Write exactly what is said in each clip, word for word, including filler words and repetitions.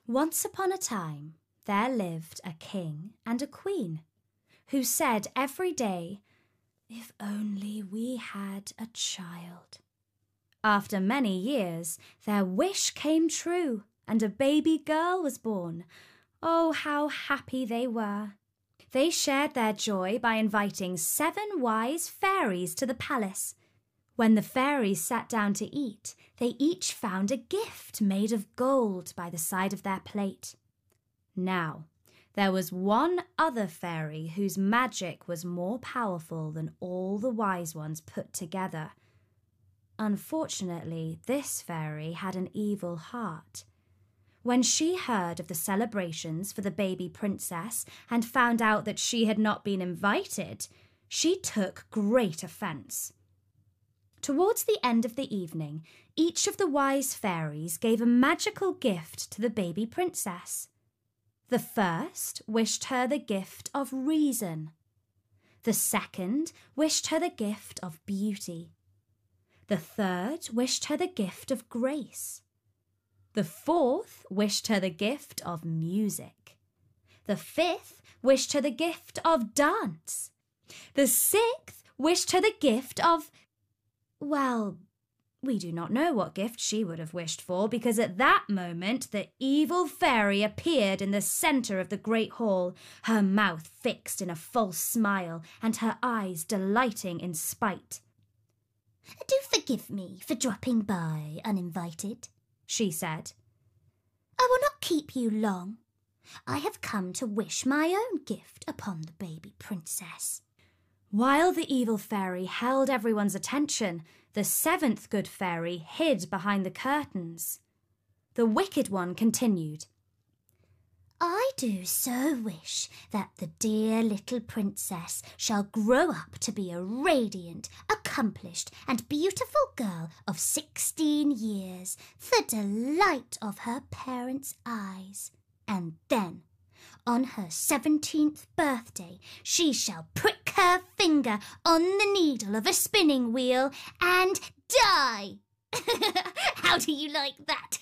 Once upon a time, there lived a king and a queen who said every day, "If only we had a child." After many years, their wish came true and a baby girl was born. Oh, how happy they were! They shared their joy by inviting seven wise fairies to the palace. When the fairies sat down to eat, they each found a gift made of gold by the side of their plate. Now, there was one other fairy whose magic was more powerful than all the wise ones put together. Unfortunately, this fairy had an evil heart. When she heard of the celebrations for the baby princess and found out that she had not been invited, she took great offence. Towards the end of the evening, each of the wise fairies gave a magical gift to the baby princess. The first wished her the gift of reason. The second wished her the gift of beauty. The third wished her the gift of grace. The fourth wished her the gift of music. The fifth wished her the gift of dance. The sixth wished her the gift of... Well, we do not know what gift she would have wished for, because at that moment the evil fairy appeared in the centre of the great hall, her mouth fixed in a false smile and her eyes delighting in spite. "Do forgive me for dropping by uninvited," she said. "I will not keep you long. I have come to wish my own gift upon the baby princess." While the evil fairy held everyone's attention, the seventh good fairy hid behind the curtains. The wicked one continued. "I do so wish that the dear little princess shall grow up to be a radiant, accomplished and beautiful girl of sixteen years, the delight of her parents' eyes. And then, on her seventeenth birthday, she shall prick her finger on the needle of a spinning wheel and die." How do you like that?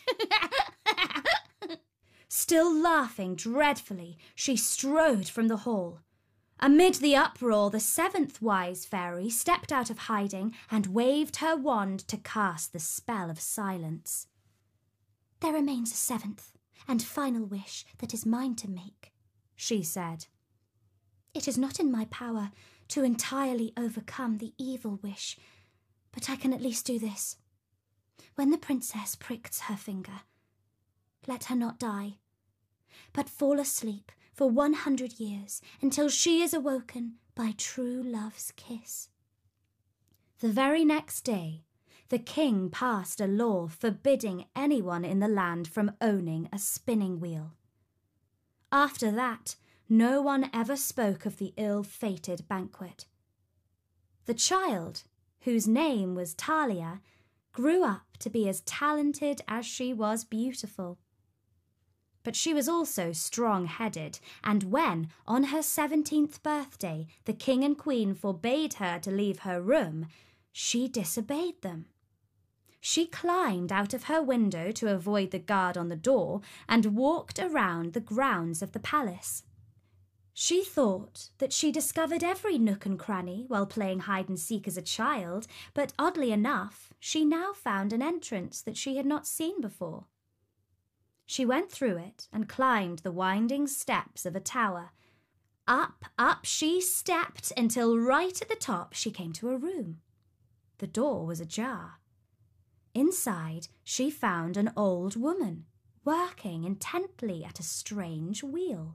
Still laughing dreadfully, she strode from the hall. Amid the uproar, the seventh wise fairy stepped out of hiding and waved her wand to cast the spell of silence. "There remains a seventh and final wish that is mine to make," she said. "It is not in my power to entirely overcome the evil wish, but I can at least do this. When the princess pricks her finger, let her not die, but fall asleep for one hundred years until she is awoken by true love's kiss." The very next day, the king passed a law forbidding anyone in the land from owning a spinning wheel. After that, no one ever spoke of the ill-fated banquet. The child, whose name was Talia, grew up to be as talented as she was beautiful. But she was also strong-headed, and when, on her seventeenth birthday, the king and queen forbade her to leave her room, she disobeyed them. She climbed out of her window to avoid the guard on the door and walked around the grounds of the palace. She thought that she discovered every nook and cranny while playing hide-and-seek as a child, but oddly enough, she now found an entrance that she had not seen before. She went through it and climbed the winding steps of a tower. Up, up she stepped until right at the top she came to a room. The door was ajar. Inside, she found an old woman working intently at a strange wheel.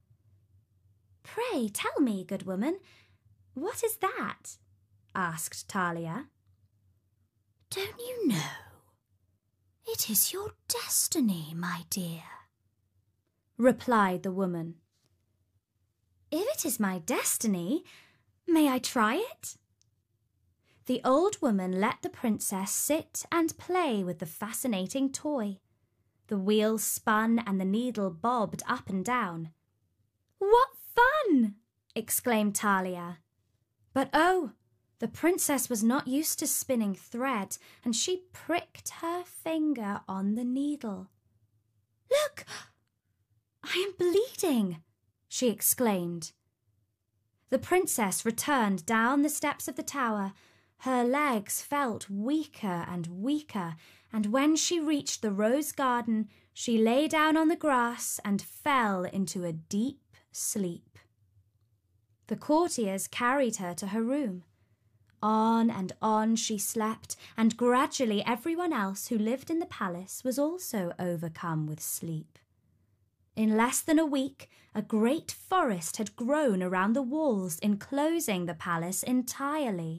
"Pray tell me, good woman, what is that?" asked Talia. "Don't you know? It is your destiny, my dear," replied the woman. "If it is my destiny, may I try it?" The old woman let the princess sit and play with the fascinating toy. The wheel spun and the needle bobbed up and down. "What fun!" exclaimed Talia. But oh, the princess was not used to spinning thread, and she pricked her finger on the needle. "Look, I am bleeding!" she exclaimed. The princess returned down the steps of the tower. Her legs felt weaker and weaker, and when she reached the rose garden, she lay down on the grass and fell into a deep sleep. The courtiers carried her to her room. On and on she slept, and gradually everyone else who lived in the palace was also overcome with sleep. In less than a week, a great forest had grown around the walls, enclosing the palace entirely.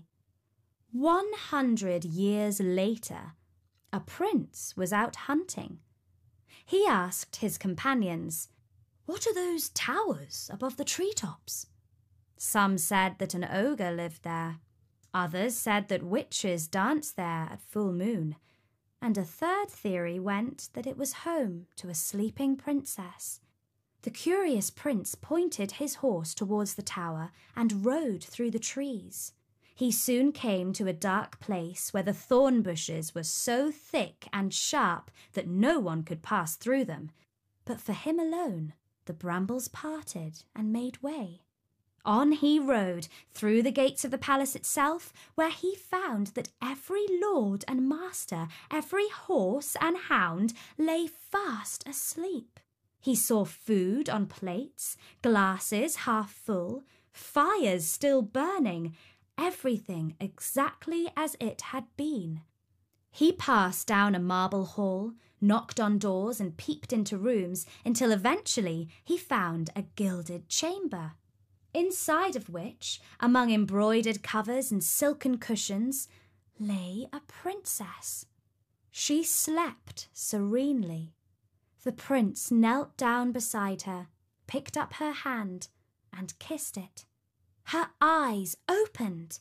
One hundred years later, a prince was out hunting. He asked his companions, "What are those towers above the treetops?" Some said that an ogre lived there. Others said that witches danced there at full moon. And a third theory went that it was home to a sleeping princess. The curious prince pointed his horse towards the tower and rode through the trees. He soon came to a dark place where the thorn bushes were so thick and sharp that no one could pass through them. But for him alone, the brambles parted and made way. On he rode through the gates of the palace itself, where he found that every lord and master, every horse and hound lay fast asleep. He saw food on plates, glasses half full, fires still burning, everything exactly as it had been. He passed down a marble hall, knocked on doors and peeped into rooms until eventually he found a gilded chamber, inside of which, among embroidered covers and silken cushions, lay a princess. She slept serenely. The prince knelt down beside her, picked up her hand, and kissed it. Her eyes opened.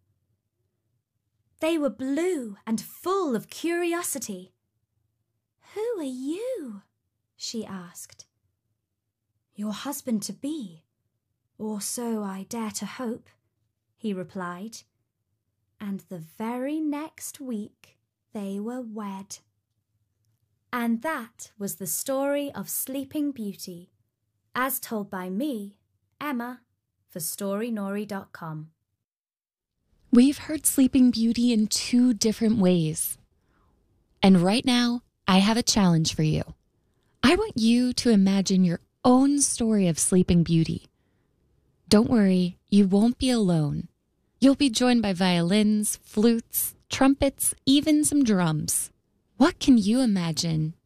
They were blue and full of curiosity. "Who are you?" she asked. "Your husband-to-be, or so I dare to hope," he replied. And the very next week they were wed. And that was the story of Sleeping Beauty, as told by me, Emma, for Story Nori dot com. We've heard Sleeping Beauty in two different ways. And right now, I have a challenge for you. I want you to imagine your own story of Sleeping Beauty. Don't worry, you won't be alone. You'll be joined by violins, flutes, trumpets, even some drums. What can you imagine